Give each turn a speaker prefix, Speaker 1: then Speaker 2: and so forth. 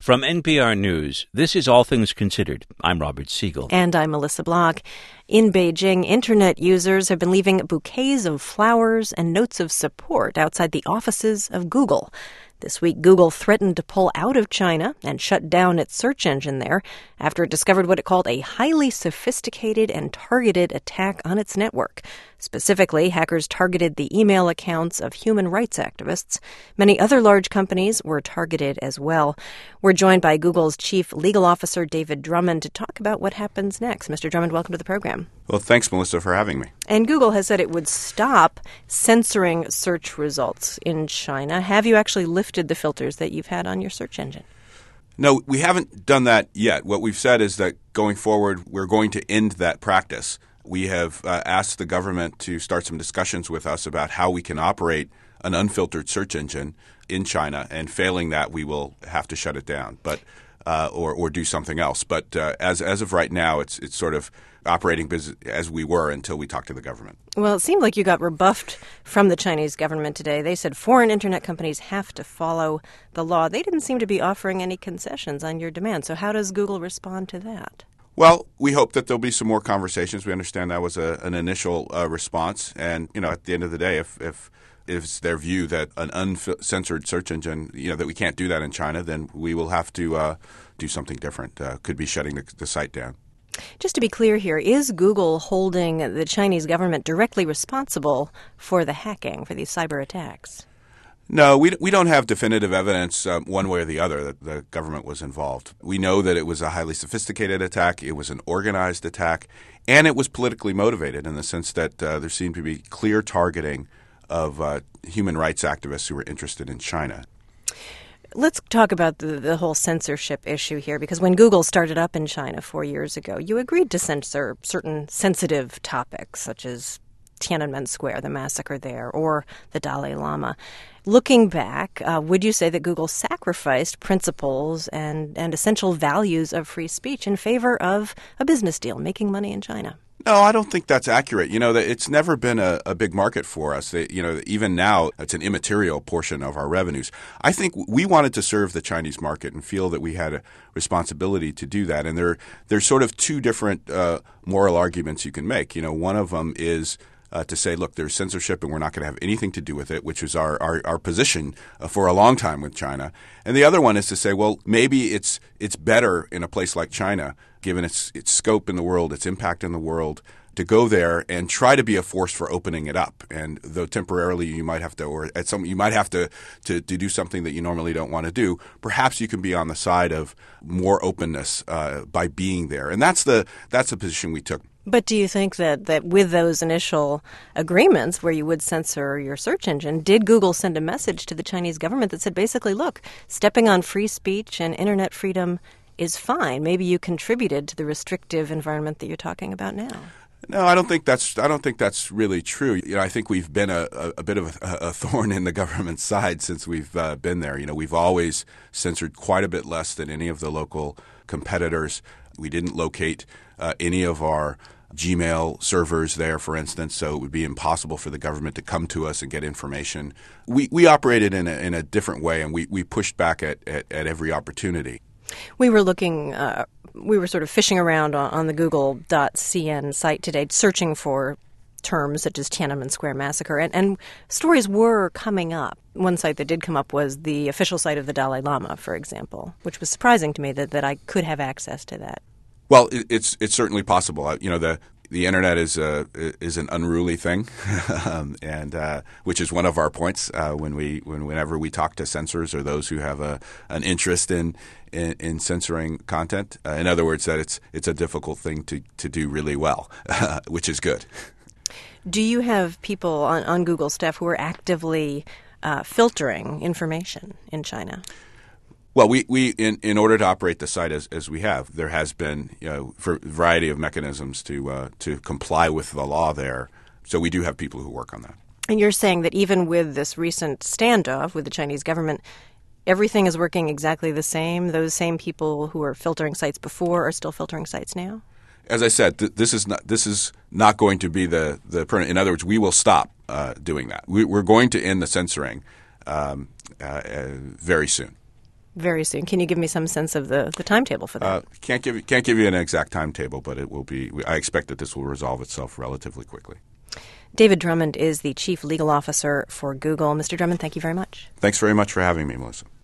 Speaker 1: From NPR News, this is All Things Considered. I'm Robert Siegel.
Speaker 2: And I'm Melissa Block. In Beijing, Internet users have been leaving bouquets of flowers and notes of support outside the offices of Google. This week, Google threatened to pull out of China and shut down its search engine there after it discovered what it called a highly sophisticated and targeted attack on its network. Specifically, hackers targeted the email accounts of human rights activists. Many other large companies were targeted as well. We're joined by Google's Chief Legal Officer, David Drummond, to talk about what happens next. Mr. Drummond, welcome to the program.
Speaker 3: Well, thanks, Melissa, for having me.
Speaker 2: And Google has said it would stop censoring search results in China. Have you actually lifted the filters that you've had on your search engine?
Speaker 3: No, we haven't done that yet. What we've said is that going forward, we're going to end that practice. We have asked the government to start some discussions with us about how we can operate an unfiltered search engine in China, and failing that, we will have to shut it down, or do something else. But as of right now, it's sort of operating business as we were until we talk to the government.
Speaker 2: Well, it seemed like you got rebuffed from the Chinese government today. They said foreign internet companies have to follow the law. They didn't seem to be offering any concessions on your demand. So how does Google respond to that?
Speaker 3: Well, we hope that there'll be some more conversations. We understand that was an initial response. And, at the end of the day, if it's their view that an uncensored search engine, that we can't do that in China, then we will have to do something different. Could be shutting the site down.
Speaker 2: Just to be clear here, is Google holding the Chinese government directly responsible for the hacking, for these cyber attacks?
Speaker 3: No, we don't have definitive evidence one way or the other that the government was involved. We know that it was a highly sophisticated attack, it was an organized attack, and it was politically motivated in the sense that there seemed to be clear targeting of human rights activists who were interested in China.
Speaker 2: Let's talk about the whole censorship issue here, because when Google started up in China 4 years ago, you agreed to censor certain sensitive topics, such as Tiananmen Square, the massacre there, or the Dalai Lama. Looking back, would you say that Google sacrificed principles and essential values of free speech in favor of a business deal, making money in China?
Speaker 3: No, I don't think that's accurate. It's never been a big market for us. Even now, it's an immaterial portion of our revenues. I think we wanted to serve the Chinese market and feel that we had a responsibility to do that. And there's sort of two different moral arguments you can make. One of them is to say, look, there's censorship and we're not going to have anything to do with it, which is our position for a long time with China. And the other one is to say, well, maybe it's better in a place like China, given its scope in the world, its impact in the world, to go there and try to be a force for opening it up. And though temporarily you might have to, or at some, you might have to do something that you normally don't want to do, perhaps you can be on the side of more openness by being there. And that's the position we took.
Speaker 2: But do you think that with those initial agreements where you would censor your search engine, did Google send a message to the Chinese government that said basically, look, stepping on free speech and internet freedom is fine? Maybe you contributed to the restrictive environment that you're talking about now.
Speaker 3: No, I don't think that's really true. I think we've been a bit of a thorn in the government's side since we've been there. We've always censored quite a bit less than any of the local competitors. We didn't locate any of our Gmail servers there, for instance, so it would be impossible for the government to come to us and get information. We operated in a different way, and we pushed back at every opportunity.
Speaker 2: We were sort of fishing around on the Google.cn site today, searching for terms such as Tiananmen Square massacre, and stories were coming up. One site that did come up was the official site of the Dalai Lama, for example, which was surprising to me that I could have access to that.
Speaker 3: Well, it's certainly possible. The internet is an unruly thing, and which is one of our points whenever we talk to censors or those who have an interest in censoring content. In other words, that it's a difficult thing to do really well, which is good.
Speaker 2: Do you have people on Google staff who are actively filtering information in China?
Speaker 3: Well, we in order to operate the site as we have, there has been for a variety of mechanisms to comply with the law there. So we do have people who work on that.
Speaker 2: And you're saying that even with this recent standoff with the Chinese government, everything is working exactly the same? Those same people who were filtering sites before are still filtering sites now?
Speaker 3: As I said, this is not going to be the permanent. In other words, we will stop doing that. We're going to end the censoring very soon.
Speaker 2: Very soon. Can you give me some sense of the timetable for that?
Speaker 3: Can't give you an exact timetable, but it will be. I expect that this will resolve itself relatively quickly.
Speaker 2: David Drummond is the Chief Legal Officer for Google. Mr. Drummond, thank you very much.
Speaker 3: Thanks very much for having me, Melissa.